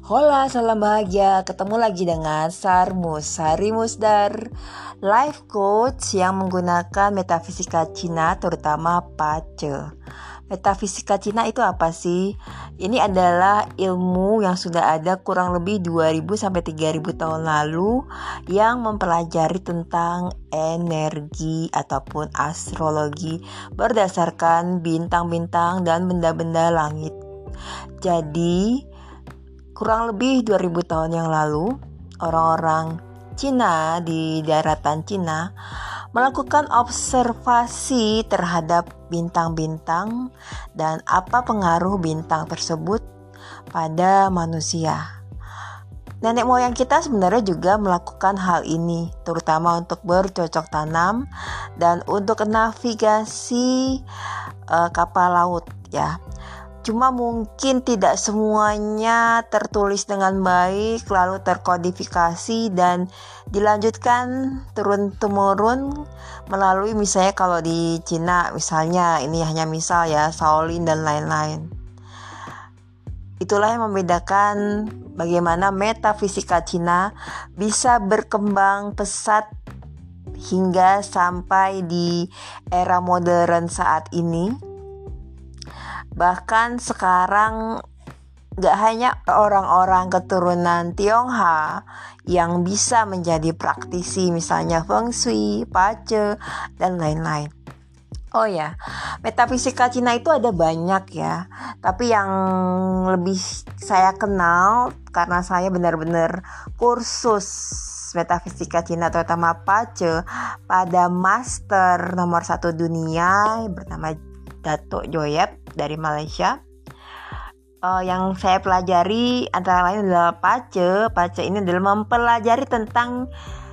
Hola, salam bahagia. Ketemu lagi dengan Sarmus, Sari Musdar, life coach yang menggunakan metafisika Cina, terutama Pace. Metafisika Cina itu apa sih? Ini adalah ilmu yang sudah ada kurang lebih 2000 sampai 3000 tahun lalu yang mempelajari tentang energi ataupun astrologi berdasarkan bintang-bintang dan benda-benda langit. Jadi kurang lebih 2000 tahun yang lalu, orang-orang Cina di daratan Cina melakukan observasi terhadap bintang-bintang dan apa pengaruh bintang tersebut pada manusia. Nenek moyang kita sebenarnya juga melakukan hal ini, terutama untuk bercocok tanam dan untuk navigasi kapal laut ya. Cuma mungkin tidak semuanya tertulis dengan baik, lalu terkodifikasi dan dilanjutkan turun-temurun melalui misalnya kalau di Cina misalnya, ini hanya misal ya, Shaolin dan lain-lain. Itulah yang membedakan bagaimana metafisika Cina bisa berkembang pesat hingga sampai di era modern saat ini. Bahkan sekarang gak hanya orang-orang keturunan Tionghoa yang bisa menjadi praktisi misalnya Feng Shui, Pace, dan lain-lain. Oh ya, metafisika Cina itu ada banyak ya. Tapi yang lebih saya kenal karena saya benar-benar kursus metafisika Cina terutama Pace pada master nomor 1 dunia bernama Dato' Joyep dari Malaysia. Yang saya pelajari antara lain adalah Pace. Pace ini adalah mempelajari tentang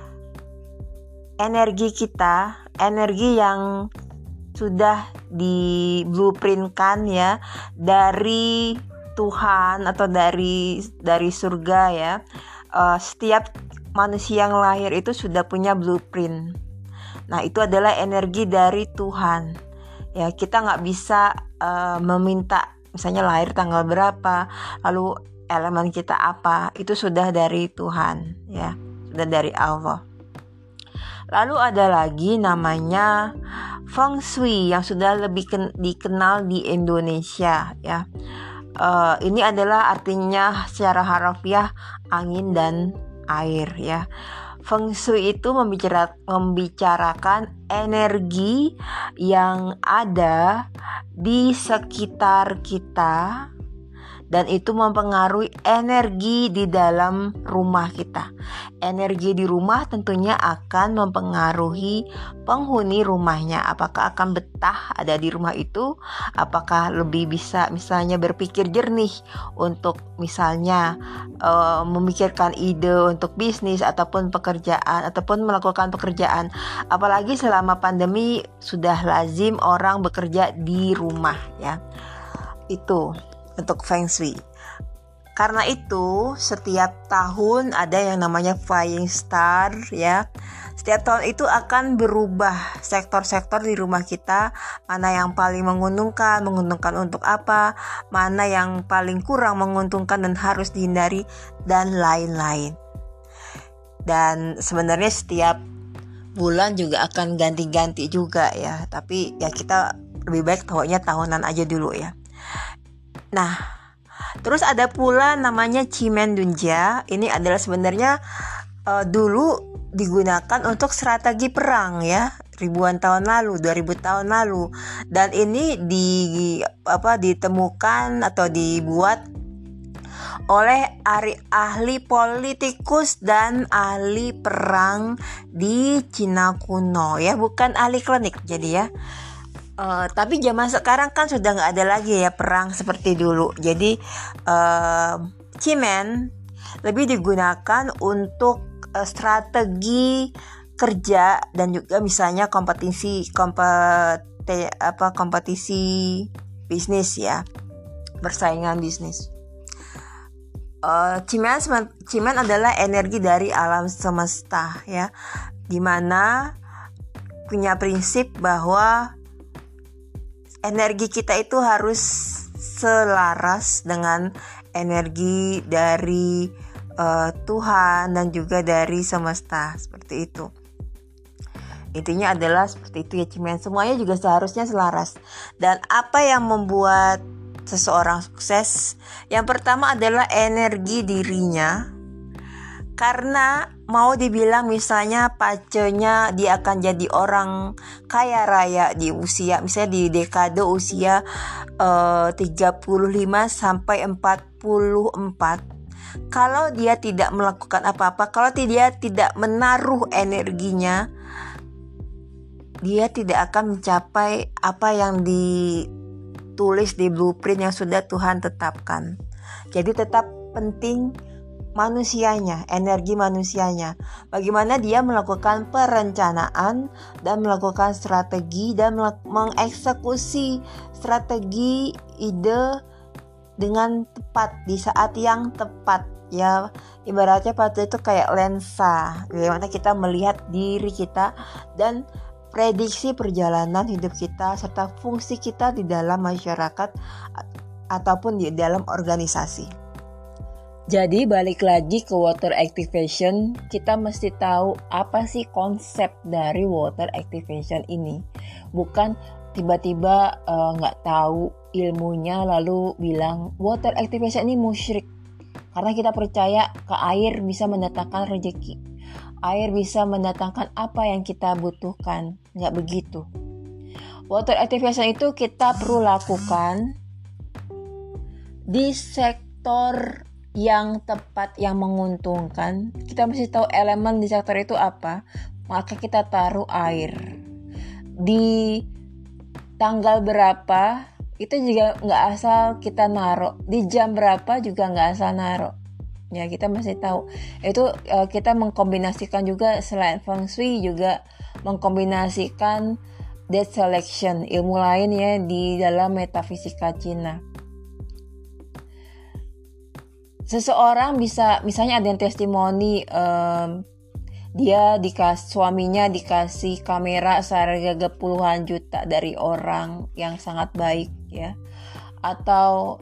energi kita, energi yang sudah di blueprintkan ya dari Tuhan atau dari surga ya. Setiap manusia yang lahir itu sudah punya blueprint. Nah, itu adalah energi dari Tuhan. Ya, kita nggak bisa meminta misalnya lahir tanggal berapa, lalu elemen kita apa, itu sudah dari Tuhan ya, sudah dari Allah. Lalu ada lagi namanya Feng Shui yang sudah lebih dikenal di Indonesia ya. Ini adalah artinya secara harfiah angin dan air ya. Feng Shui itu membicarakan energi yang ada di sekitar kita dan itu mempengaruhi energi di dalam rumah kita. Energi di rumah tentunya akan mempengaruhi penghuni rumahnya. Apakah akan betah ada di rumah itu? Apakah lebih bisa misalnya berpikir jernih untuk misalnya memikirkan ide untuk bisnis ataupun pekerjaan ataupun melakukan pekerjaan. Apalagi selama pandemi sudah lazim orang bekerja di rumah ya. Itu untuk Feng Shui. Karena itu setiap tahun ada yang namanya Flying Star ya. Setiap tahun itu akan berubah sektor-sektor di rumah kita. Mana yang paling menguntungkan untuk apa, mana yang paling kurang menguntungkan dan harus dihindari, dan lain-lain. Dan sebenarnya setiap bulan juga akan ganti-ganti juga ya. Tapi ya kita lebih baik tahunya tahunan aja dulu ya. Nah, terus ada pula namanya Cimen Dunjia. Ini adalah sebenarnya dulu digunakan untuk strategi perang ya, ribuan tahun lalu, 2000 tahun lalu. Dan ini ditemukan atau dibuat oleh ahli politikus dan ahli perang di Cina kuno ya, bukan ahli klinik jadi ya. Tapi zaman sekarang kan sudah nggak ada lagi ya perang seperti dulu. Jadi Cimen lebih digunakan untuk strategi kerja dan juga misalnya kompetisi bisnis ya, persaingan bisnis. Cimen adalah energi dari alam semesta ya, dimana punya prinsip bahwa energi kita itu harus selaras dengan energi dari Tuhan dan juga dari semesta, seperti itu. Intinya adalah seperti itu ya Cimen. Semuanya juga seharusnya selaras. Dan apa yang membuat seseorang sukses? Yang pertama adalah energi dirinya. Karena mau dibilang misalnya pacenya dia akan jadi orang kaya raya di usia, misalnya di dekade usia 35 sampai 44. Kalau dia tidak melakukan apa-apa, kalau dia tidak menaruh energinya, dia tidak akan mencapai apa yang ditulis di blueprint yang sudah Tuhan tetapkan. Jadi tetap penting manusianya, energi manusianya. Bagaimana dia melakukan perencanaan dan melakukan strategi dan mengeksekusi strategi ide dengan tepat di saat yang tepat ya. Ibaratnya pada itu kayak lensa, bagaimana kita melihat diri kita dan prediksi perjalanan hidup kita serta fungsi kita di dalam masyarakat ataupun di dalam organisasi. Jadi balik lagi ke water activation, kita mesti tahu apa sih konsep dari water activation ini. Bukan tiba-tiba nggak tahu ilmunya lalu bilang water activation ini musyrik. Karena kita percaya ke air bisa mendatangkan rezeki. Air bisa mendatangkan apa yang kita butuhkan. Nggak begitu. Water activation itu kita perlu lakukan di sektor yang tepat, yang menguntungkan. Kita mesti tahu elemen di sektor itu apa. Maka kita taruh air. Di tanggal berapa itu juga nggak asal kita naruh, di jam berapa juga nggak asal naruh ya. Kita mesti tahu itu. Kita mengkombinasikan juga selain feng shui, juga mengkombinasikan date selection, ilmu lain ya di dalam metafisika Cina. Seseorang bisa, misalnya ada yang testimoni, dia suaminya dikasih kamera seharga puluhan juta dari orang yang sangat baik ya. Atau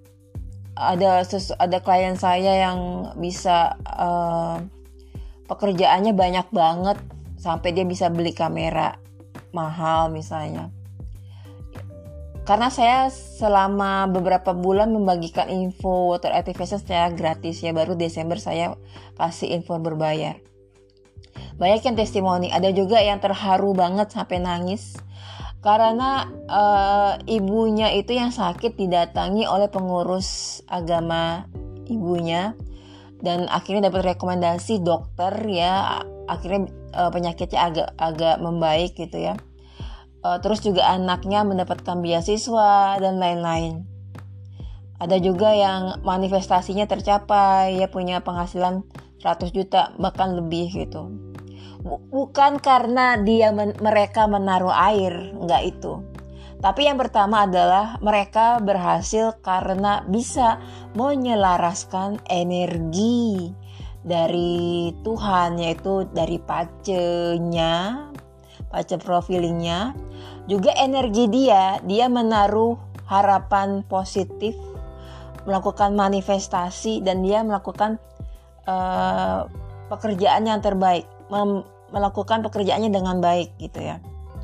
ada klien saya yang bisa pekerjaannya banyak banget sampai dia bisa beli kamera mahal misalnya. Karena saya selama beberapa bulan membagikan info water activation secara gratis ya, baru Desember saya kasih info berbayar. Banyak yang testimoni, ada juga yang terharu banget sampai nangis karena ibunya itu yang sakit didatangi oleh pengurus agama ibunya dan akhirnya dapat rekomendasi dokter ya, akhirnya penyakitnya agak membaik gitu ya. Terus juga anaknya mendapatkan beasiswa dan lain-lain. Ada juga yang manifestasinya tercapai, ya punya penghasilan 100 juta bahkan lebih gitu. Bukan karena mereka menaruh air, enggak itu. Tapi yang pertama adalah mereka berhasil karena bisa menyelaraskan energi dari Tuhan, yaitu dari pacenya, pace profilingnya, juga energi dia menaruh harapan positif, melakukan manifestasi dan dia melakukan pekerjaan yang terbaik, melakukan pekerjaannya dengan baik gitu ya.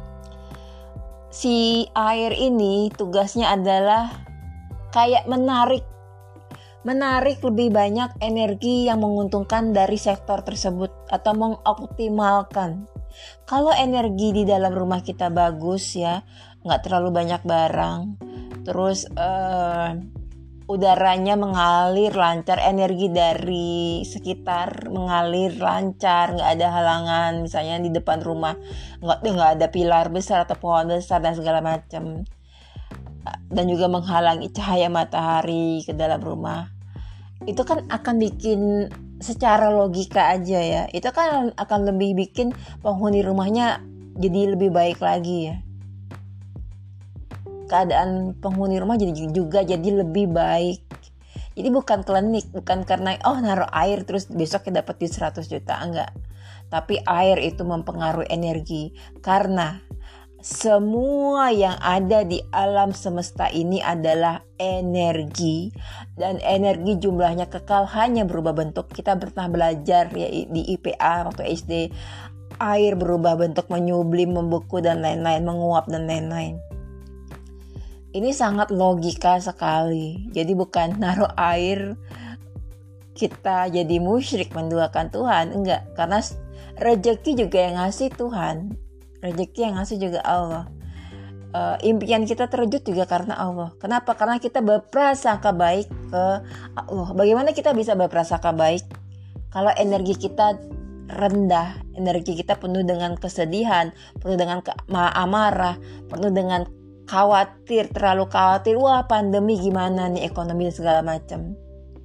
Si air ini tugasnya adalah kayak menarik lebih banyak energi yang menguntungkan dari sektor tersebut atau mengoptimalkan. Kalau energi di dalam rumah kita bagus ya, nggak terlalu banyak barang, terus udaranya mengalir lancar, energi dari sekitar mengalir lancar, nggak ada halangan, misalnya di depan rumah nggak ada pilar besar atau pohon besar dan segala macam, dan juga menghalangi cahaya matahari ke dalam rumah. Itu kan akan bikin secara logika aja ya, itu kan akan lebih bikin penghuni rumahnya jadi lebih baik lagi ya. Keadaan penghuni rumah jadi lebih baik. Jadi bukan klinik, bukan karena naruh air terus besoknya dapat 100 juta, enggak. Tapi air itu mempengaruhi energi karena semua yang ada di alam semesta ini adalah energi, dan energi jumlahnya kekal, hanya berubah bentuk. Kita pernah belajar ya di IPA waktu SD, air berubah bentuk, menyublim, membeku dan lain-lain, menguap dan lain-lain. Ini sangat logika sekali. Jadi bukan naruh air kita jadi musyrik menduakan Tuhan, enggak, karena rezeki juga yang ngasih Tuhan. Rezeki yang ngasih juga Allah. Impian kita terwujud juga karena Allah. Kenapa? Karena kita berprasangka baik ke Allah. Bagaimana kita bisa berprasangka baik kalau energi kita rendah, energi kita penuh dengan kesedihan, penuh dengan amarah, penuh dengan khawatir, terlalu khawatir, wah pandemi gimana nih, ekonomi dan segala macam.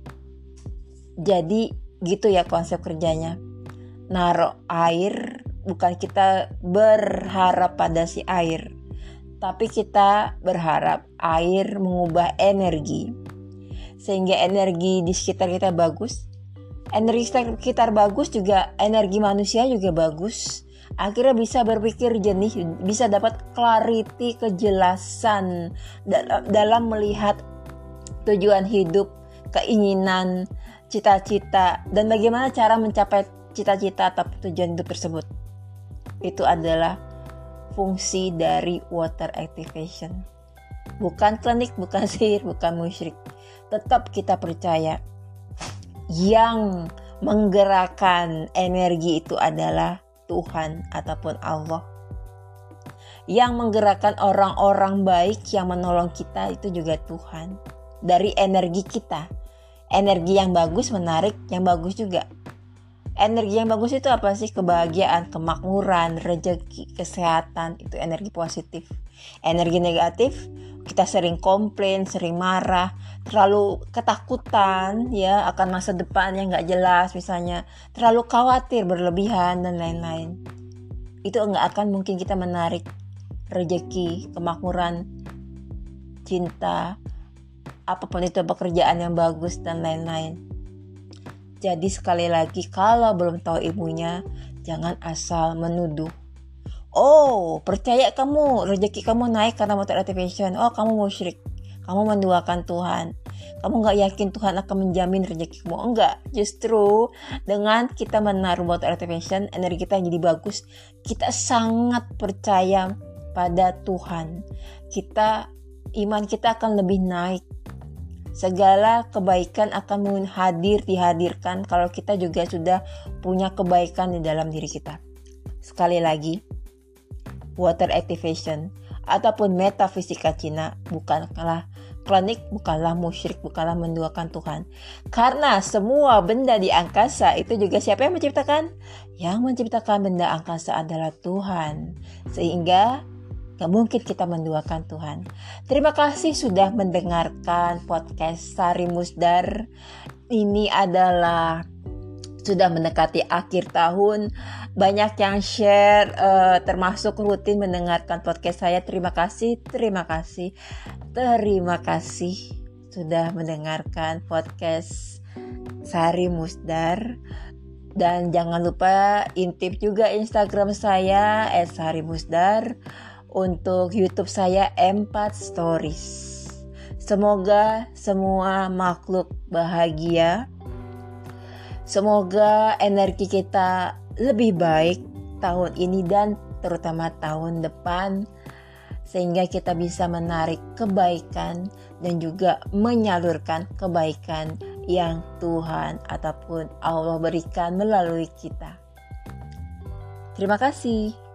Jadi gitu ya konsep kerjanya. Naruh air, bukan kita berharap pada si air, tapi kita berharap air mengubah energi, sehingga energi di sekitar kita bagus. Energi sekitar bagus juga, energi manusia juga bagus. Akhirnya bisa berpikir jernih, bisa dapat clarity, kejelasan dalam melihat tujuan hidup, keinginan, cita-cita, dan bagaimana cara mencapai cita-cita atau tujuan hidup tersebut. Itu adalah fungsi dari water activation. Bukan klinik, bukan sihir, bukan musyrik. Tetap kita percaya yang menggerakkan energi itu adalah Tuhan ataupun Allah. Yang menggerakkan orang-orang baik yang menolong kita itu juga Tuhan. Dari energi kita. Energi yang bagus menarik yang bagus juga. Energi yang bagus itu apa sih? Kebahagiaan, kemakmuran, rezeki, kesehatan, itu energi positif. Energi negatif, kita sering komplain, sering marah, terlalu ketakutan ya akan masa depan yang gak jelas misalnya, terlalu khawatir berlebihan dan lain-lain. Itu gak akan mungkin kita menarik rezeki, kemakmuran, cinta, apapun itu, pekerjaan yang bagus dan lain-lain. Jadi sekali lagi, kalau belum tahu ilmunya, jangan asal menuduh. Oh, percaya kamu, rezeki kamu naik karena water activation. Oh, kamu musyrik, kamu menduakan Tuhan. Kamu gak yakin Tuhan akan menjamin rezekimu. Enggak, justru dengan kita menaruh water activation, energi kita jadi bagus. Kita sangat percaya pada Tuhan. Iman kita akan lebih naik. Segala kebaikan akan dihadirkan kalau kita juga sudah punya kebaikan di dalam diri kita. Sekali lagi, water activation ataupun metafisika Cina bukanlah klinik, bukanlah musyrik, bukanlah menduakan Tuhan. Karena semua benda di angkasa itu juga siapa yang menciptakan? Yang menciptakan benda angkasa adalah Tuhan. Sehingga gak mungkin kita menduakan Tuhan. Terima kasih sudah mendengarkan podcast Sari Musdar. Ini adalah sudah mendekati akhir tahun. Banyak yang share, termasuk rutin mendengarkan podcast saya. Terima kasih sudah mendengarkan podcast Sari Musdar. Dan jangan lupa intip juga Instagram saya @sarimusdar. Untuk YouTube saya M4 Stories. Semoga semua makhluk bahagia. Semoga energi kita lebih baik tahun ini dan terutama tahun depan, sehingga kita bisa menarik kebaikan dan juga menyalurkan kebaikan yang Tuhan ataupun Allah berikan melalui kita. Terima kasih.